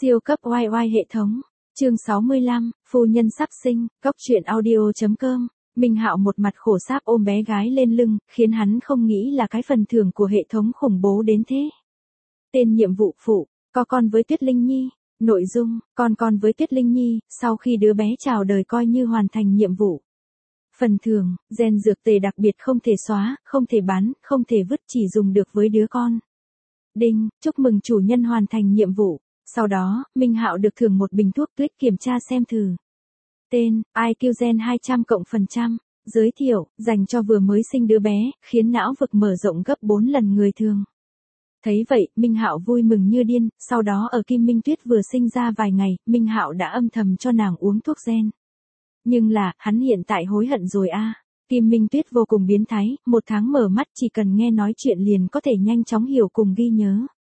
Siêu cấp oai oai hệ thống. Chương 65, phu nhân sắp sinh, góc truyện audio.com. Minh Hạo một mặt khổ sáp ôm bé gái lên lưng, khiến hắn không nghĩ là cái phần thưởng của hệ thống khủng bố đến thế. Tên nhiệm vụ phụ, có con với Tuyết Linh Nhi. Nội dung, con với Tuyết Linh Nhi, sau khi đứa bé chào đời coi như hoàn thành nhiệm vụ. Phần thưởng, gen dược tề đặc biệt không thể xóa, không thể bán, không thể vứt, chỉ dùng được với đứa con. Đinh, chúc mừng chủ nhân hoàn thành nhiệm vụ. Sau đó, Minh Hạo được thưởng một bình thuốc click kiểm tra xem thử. Tên, IQ Gen 200+%. Giới thiệu, dành cho vừa mới sinh đứa bé, khiến não vực mở rộng gấp 4 lần người thường. Thấy vậy, Minh Hạo vui mừng như điên, sau đó ở Kim Minh Tuyết vừa sinh ra vài ngày, Minh Hạo đã âm thầm cho nàng uống thuốc gen. Nhưng là, hắn hiện tại hối hận rồi a. Kim Minh Tuyết vô cùng biến thái, 1 tháng mở mắt chỉ cần nghe nói chuyện liền có thể nhanh chóng hiểu cùng ghi nhớ.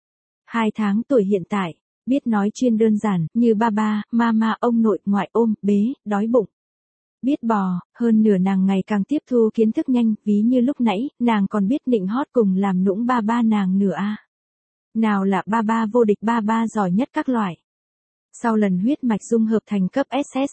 2 tháng tuổi hiện tại, biết nói chuyên đơn giản, như ba, mama, ông nội, ngoại ôm, bế, đói bụng. Biết bò, hơn nửa nàng ngày càng tiếp thu kiến thức nhanh, ví như lúc nãy, nàng còn biết nịnh hót cùng làm nũng ba nàng nửa a. Nào là ba vô địch ba giỏi nhất các loại. Sau lần huyết mạch dung hợp thành cấp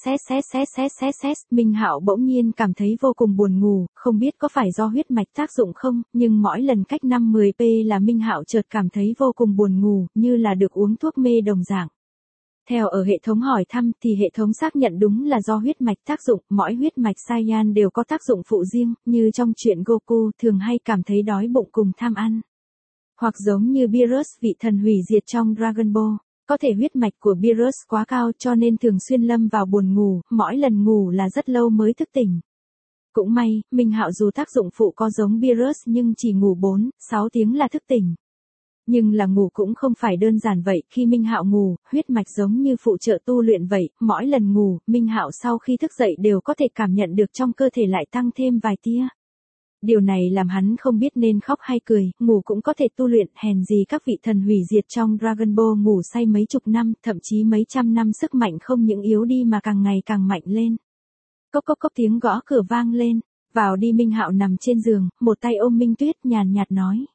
SSSSSSSS, Minh Hạo bỗng nhiên cảm thấy vô cùng buồn ngủ, không biết có phải do huyết mạch tác dụng không, nhưng mỗi lần cách 5-10p là Minh Hạo chợt cảm thấy vô cùng buồn ngủ, như là được uống thuốc mê đồng dạng. Theo ở hệ thống hỏi thăm thì hệ thống xác nhận đúng là do huyết mạch tác dụng, mỗi huyết mạch Saiyan đều có tác dụng phụ riêng, như trong truyện Goku thường hay cảm thấy đói bụng cùng tham ăn. Hoặc giống như Beerus vị thần hủy diệt trong Dragon Ball. Có thể huyết mạch của Beerus quá cao cho nên thường xuyên lâm vào buồn ngủ, mỗi lần ngủ là rất lâu mới thức tỉnh. Cũng may, Minh Hạo dù tác dụng phụ có giống Beerus nhưng chỉ ngủ 4-6 tiếng là thức tỉnh. Nhưng là ngủ cũng không phải đơn giản vậy, khi Minh Hạo ngủ, huyết mạch giống như phụ trợ tu luyện vậy, mỗi lần ngủ, Minh Hạo sau khi thức dậy đều có thể cảm nhận được trong cơ thể lại tăng thêm vài tia. Điều này làm hắn không biết nên khóc hay cười, ngủ cũng có thể tu luyện, hèn gì các vị thần hủy diệt trong Dragon Ball ngủ say mấy chục năm, thậm chí mấy trăm năm sức mạnh không những yếu đi mà càng ngày càng mạnh lên. Cốc tiếng gõ cửa vang lên, vào đi. Minh Hạo nằm trên giường, một tay ôm Minh Tuyết nhàn nhạt nói.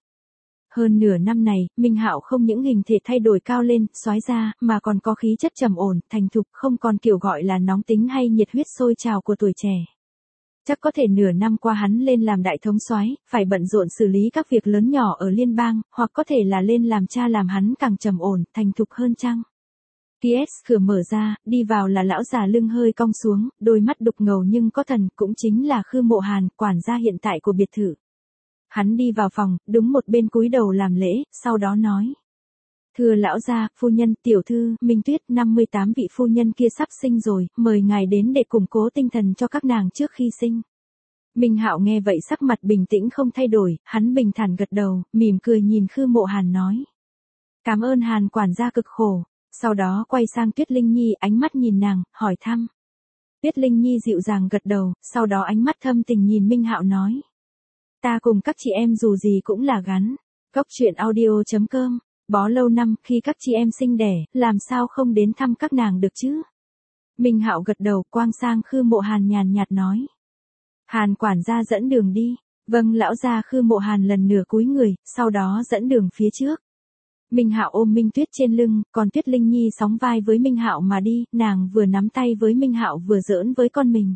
Hơn nửa năm này, Minh Hạo không những hình thể thay đổi cao lên, soái ra, mà còn có khí chất trầm ổn, thành thục, không còn kiểu gọi là nóng tính hay nhiệt huyết sôi trào của tuổi trẻ. Chắc có thể nửa năm qua hắn lên làm đại thống soái, phải bận rộn xử lý các việc lớn nhỏ ở liên bang, hoặc có thể là lên làm cha làm hắn càng trầm ổn, thành thục hơn chăng? PS cửa mở ra, đi vào là lão già lưng hơi cong xuống, đôi mắt đục ngầu nhưng có thần, cũng chính là Khư Mộ Hàn, quản gia hiện tại của biệt thự. Hắn đi vào phòng, đứng một bên cúi đầu làm lễ, sau đó nói. Thưa lão gia, phu nhân, tiểu thư, Minh Tuyết, 58 vị phu nhân kia sắp sinh rồi, mời ngài đến để củng cố tinh thần cho các nàng trước khi sinh. Minh Hạo nghe vậy sắc mặt bình tĩnh không thay đổi, hắn bình thản gật đầu, mỉm cười nhìn Khư Mộ Hàn nói. Cảm ơn Hàn quản gia cực khổ, sau đó quay sang Tuyết Linh Nhi, ánh mắt nhìn nàng, hỏi thăm. Tuyết Linh Nhi dịu dàng gật đầu, sau đó ánh mắt thâm tình nhìn Minh Hạo nói. Ta cùng các chị em dù gì cũng là gắn. Góc truyện audio.com. Bó lâu năm, khi các chị em sinh đẻ, làm sao không đến thăm các nàng được chứ? Minh Hạo gật đầu, quang sang Khư Mộ Hàn nhàn nhạt nói. Hàn quản gia dẫn đường đi. Vâng lão gia. Khư Mộ Hàn lần nửa cúi người, sau đó dẫn đường phía trước. Minh Hạo ôm Minh Tuyết trên lưng, còn Tuyết Linh Nhi sóng vai với Minh Hạo mà đi, nàng vừa nắm tay với Minh Hạo vừa giỡn với con mình.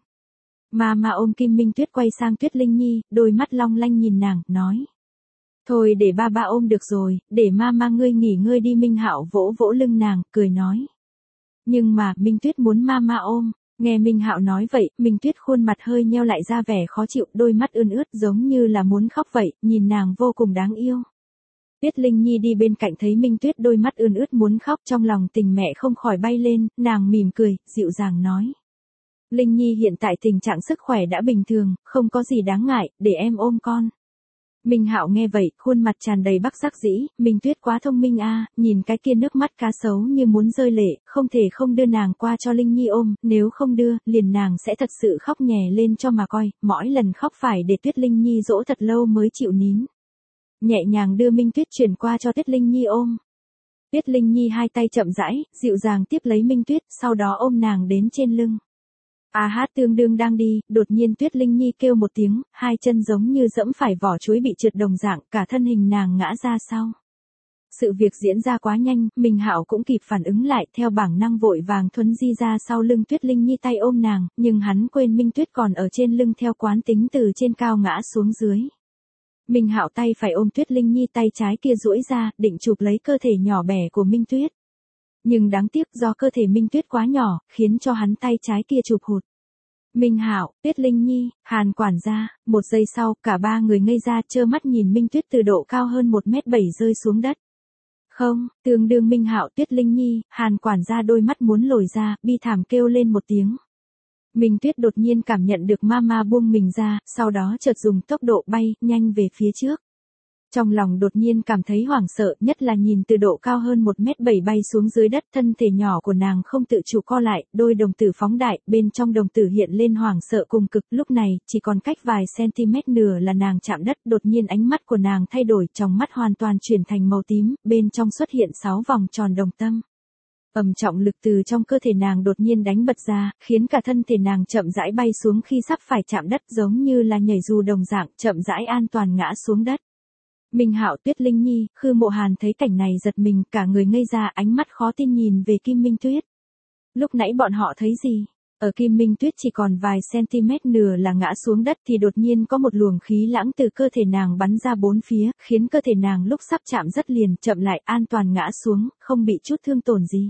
Mà ôm Kim Minh Tuyết quay sang Tuyết Linh Nhi, đôi mắt long lanh nhìn nàng, nói. Thôi để ba ôm được rồi, để mama ngươi nghỉ ngơi đi. Minh Hạo vỗ vỗ lưng nàng, cười nói. Nhưng mà, Minh Tuyết muốn mama ôm. Nghe Minh Hạo nói vậy, Minh Tuyết khuôn mặt hơi nheo lại ra vẻ khó chịu, đôi mắt ươn ướt giống như là muốn khóc vậy, nhìn nàng vô cùng đáng yêu. Tuyết Linh Nhi đi bên cạnh thấy Minh Tuyết đôi mắt ươn ướt muốn khóc, trong lòng tình mẹ không khỏi bay lên, nàng mỉm cười, dịu dàng nói. Linh Nhi hiện tại tình trạng sức khỏe đã bình thường, không có gì đáng ngại, để em ôm con. Minh Hạo nghe vậy, khuôn mặt tràn đầy bất đắc dĩ, Minh Tuyết quá thông minh a, nhìn cái kia nước mắt cá sấu như muốn rơi lệ, không thể không đưa nàng qua cho Linh Nhi ôm, nếu không đưa, liền nàng sẽ thật sự khóc nhè lên cho mà coi, mỗi lần khóc phải để Tuyết Linh Nhi dỗ thật lâu mới chịu nín. Nhẹ nhàng đưa Minh Tuyết chuyển qua cho Tuyết Linh Nhi ôm. Tuyết Linh Nhi hai tay chậm rãi, dịu dàng tiếp lấy Minh Tuyết, sau đó ôm nàng đến trên lưng. Tương đương đang đi, đột nhiên Tuyết Linh Nhi kêu một tiếng, hai chân giống như dẫm phải vỏ chuối bị trượt đồng dạng, cả thân hình nàng ngã ra sau. Sự việc diễn ra quá nhanh, Minh Hạo cũng kịp phản ứng lại, theo bản năng vội vàng thuấn di ra sau lưng Tuyết Linh Nhi tay ôm nàng, nhưng hắn quên Minh Tuyết còn ở trên lưng theo quán tính từ trên cao ngã xuống dưới. Minh Hạo tay phải ôm Tuyết Linh Nhi, tay trái kia duỗi ra, định chụp lấy cơ thể nhỏ bé của Minh Tuyết. Nhưng đáng tiếc do cơ thể Minh Tuyết quá nhỏ, khiến cho hắn tay trái kia chụp hụt. Minh Hạo, Tuyết Linh Nhi, Hàn quản gia, một giây sau, cả ba người ngây ra trơ mắt nhìn Minh Tuyết từ độ cao hơn 1m7 rơi xuống đất. Không, tương đương Minh Hạo, Tuyết Linh Nhi, Hàn quản gia đôi mắt muốn lồi ra, bi thảm kêu lên một tiếng. Minh Tuyết đột nhiên cảm nhận được mama buông mình ra, sau đó chợt dùng tốc độ bay nhanh về phía trước. Trong lòng đột nhiên cảm thấy hoảng sợ, nhất là nhìn từ độ cao hơn 1m7 bay xuống dưới đất, thân thể nhỏ của nàng không tự chủ co lại, đôi đồng tử phóng đại, bên trong đồng tử hiện lên hoảng sợ cùng cực, lúc này, chỉ còn cách vài cm nửa là nàng chạm đất, đột nhiên ánh mắt của nàng thay đổi, trong mắt hoàn toàn chuyển thành màu tím, bên trong xuất hiện 6 vòng tròn đồng tâm. Trọng lực từ trong cơ thể nàng đột nhiên đánh bật ra, khiến cả thân thể nàng chậm rãi bay xuống khi sắp phải chạm đất, giống như là nhảy dù đồng dạng, chậm rãi an toàn ngã xuống đất. Minh Hạo, Tuyết Linh Nhi, Khư Mộ Hàn thấy cảnh này giật mình, cả người ngây ra, ánh mắt khó tin nhìn về Kim Minh Tuyết. Lúc nãy bọn họ thấy gì? Ở Kim Minh Tuyết chỉ còn vài cm nửa là ngã xuống đất thì đột nhiên có một luồng khí lãng từ cơ thể nàng bắn ra bốn phía, khiến cơ thể nàng lúc sắp chạm đất liền chậm lại, an toàn ngã xuống, không bị chút thương tổn gì.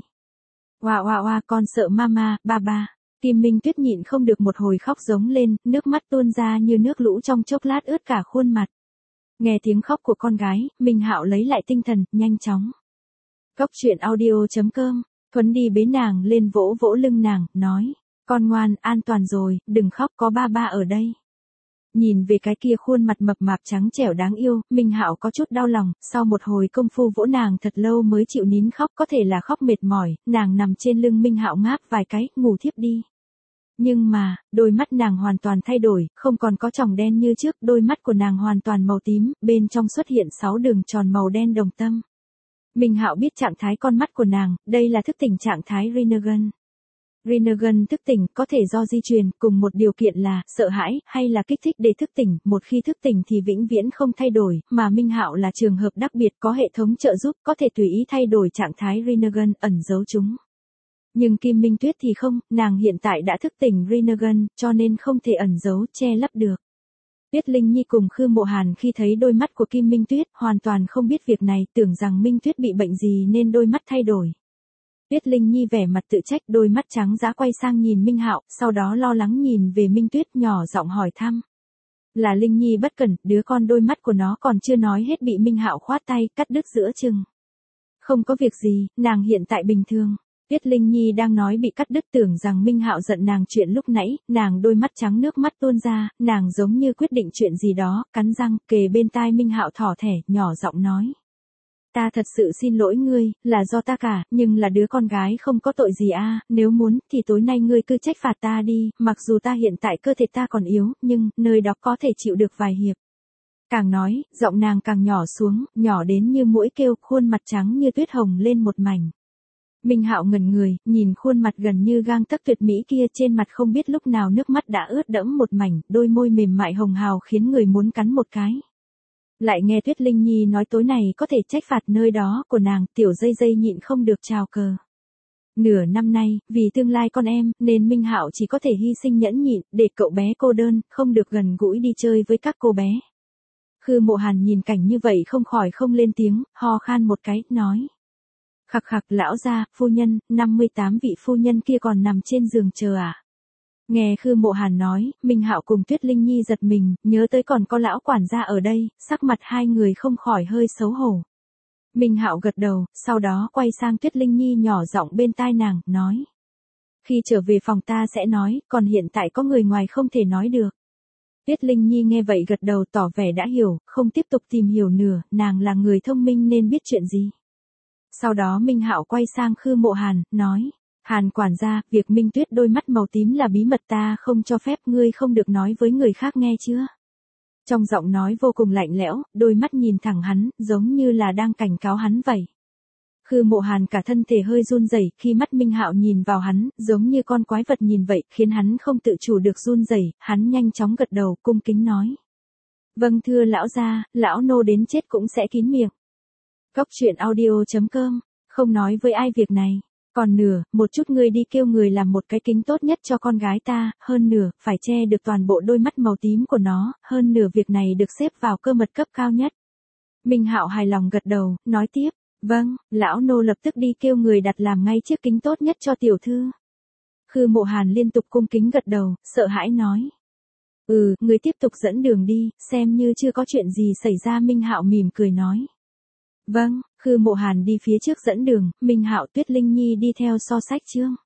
Oa oa oa, con sợ mama, ba ba. Kim Minh Tuyết nhịn không được một hồi khóc giống lên, nước mắt tuôn ra như nước lũ, trong chốc lát ướt cả khuôn mặt. Nghe tiếng khóc của con gái, Minh Hạo lấy lại tinh thần, nhanh chóng. Cốc truyện audio.com, Thuấn đi bế nàng lên, vỗ vỗ lưng nàng, nói, con ngoan, an toàn rồi, đừng khóc, có ba ba ở đây. Nhìn về cái kia khuôn mặt mập mạp trắng trẻo đáng yêu, Minh Hạo có chút đau lòng, sau một hồi công phu vỗ nàng thật lâu mới chịu nín khóc, có thể là khóc mệt mỏi, nàng nằm trên lưng Minh Hạo ngáp vài cái, ngủ thiếp đi. Nhưng mà, đôi mắt nàng hoàn toàn thay đổi, không còn có tròng đen như trước, đôi mắt của nàng hoàn toàn màu tím, bên trong xuất hiện 6 đường tròn màu đen đồng tâm. Minh Hạo biết trạng thái con mắt của nàng, đây là thức tỉnh trạng thái Rinnegan. Rinnegan thức tỉnh có thể do di truyền, cùng một điều kiện là sợ hãi hay là kích thích để thức tỉnh, một khi thức tỉnh thì vĩnh viễn không thay đổi, mà Minh Hạo là trường hợp đặc biệt, có hệ thống trợ giúp, có thể tùy ý thay đổi trạng thái Rinnegan, ẩn giấu chúng. Nhưng Kim Minh Tuyết thì không, nàng hiện tại đã thức tỉnh Rinnegan, cho nên không thể ẩn giấu, che lấp được. Tuyết Linh Nhi cùng Khư Mộ Hàn khi thấy đôi mắt của Kim Minh Tuyết, hoàn toàn không biết việc này, tưởng rằng Minh Tuyết bị bệnh gì nên đôi mắt thay đổi. Tuyết Linh Nhi vẻ mặt tự trách, đôi mắt trắng dã quay sang nhìn Minh Hạo, sau đó lo lắng nhìn về Minh Tuyết, nhỏ giọng hỏi thăm. Là Linh Nhi bất cẩn, đứa con đôi mắt của nó còn chưa nói hết bị Minh Hạo khoát tay, cắt đứt giữa chừng. Không có việc gì, nàng hiện tại bình thường. Tuyết Linh Nhi đang nói bị cắt đứt, tưởng rằng Minh Hạo giận nàng chuyện lúc nãy, nàng đôi mắt trắng nước mắt tuôn ra, nàng giống như quyết định chuyện gì đó, cắn răng, kề bên tai Minh Hạo thỏ thẻ, nhỏ giọng nói. Ta thật sự xin lỗi ngươi, là do ta cả, nhưng là đứa con gái không có tội gì a, nếu muốn, thì tối nay ngươi cứ trách phạt ta đi, mặc dù ta hiện tại cơ thể ta còn yếu, nhưng, nơi đó có thể chịu được vài hiệp. Càng nói, giọng nàng càng nhỏ xuống, nhỏ đến như mũi kêu, khuôn mặt trắng như tuyết hồng lên một mảnh. Minh Hạo ngẩn người, nhìn khuôn mặt gần như gang tấc tuyệt mỹ kia, trên mặt không biết lúc nào nước mắt đã ướt đẫm một mảnh, đôi môi mềm mại hồng hào khiến người muốn cắn một cái. Lại nghe Tuyết Linh Nhi nói tối này có thể trách phạt nơi đó của nàng, tiểu dây dây nhịn không được trào cờ. Nửa năm nay, vì tương lai con em, nên Minh Hạo chỉ có thể hy sinh nhẫn nhịn, để cậu bé cô đơn, không được gần gũi đi chơi với các cô bé. Khư Mộ Hàn nhìn cảnh như vậy không khỏi không lên tiếng, ho khan một cái, nói. Khặc khặc, lão gia, phu nhân, 58 vị phu nhân kia còn nằm trên giường chờ à? Nghe Khư Mộ Hàn nói, Minh Hạo cùng Tuyết Linh Nhi giật mình, nhớ tới còn có lão quản gia ở đây, sắc mặt hai người không khỏi hơi xấu hổ. Minh Hạo gật đầu, sau đó quay sang Tuyết Linh Nhi nhỏ giọng bên tai nàng, nói. Khi trở về phòng ta sẽ nói, còn hiện tại có người ngoài không thể nói được. Tuyết Linh Nhi nghe vậy gật đầu tỏ vẻ đã hiểu, không tiếp tục tìm hiểu nữa, nàng là người thông minh nên biết chuyện gì. Sau đó Minh Hạo quay sang Khư Mộ Hàn, nói. Hàn quản gia, việc Minh Tuyết đôi mắt màu tím là bí mật, ta không cho phép, ngươi không được nói với người khác, nghe chưa? Trong giọng nói vô cùng lạnh lẽo, đôi mắt nhìn thẳng hắn, giống như là đang cảnh cáo hắn vậy. Khư Mộ Hàn cả thân thể hơi run rẩy khi mắt Minh Hạo nhìn vào hắn, giống như con quái vật nhìn vậy, khiến hắn không tự chủ được run rẩy, hắn nhanh chóng gật đầu, cung kính nói. Vâng thưa lão gia, lão nô đến chết cũng sẽ kín miệng. Cóc truyện audio.com, không nói với ai việc này. Còn nửa, một chút ngươi đi kêu người làm một cái kính tốt nhất cho con gái ta, hơn nửa, phải che được toàn bộ đôi mắt màu tím của nó, hơn nửa việc này được xếp vào cơ mật cấp cao nhất. Minh Hạo hài lòng gật đầu, nói tiếp, vâng, lão nô lập tức đi kêu người đặt làm ngay chiếc kính tốt nhất cho tiểu thư. Khư Mộ Hàn liên tục cung kính gật đầu, sợ hãi nói. Người tiếp tục dẫn đường đi, xem như chưa có chuyện gì xảy ra. Minh Hạo mỉm cười nói. Vâng, Khư Mộ Hàn đi phía trước dẫn đường, Minh Hạo Tuyết Linh Nhi đi theo so sách chương.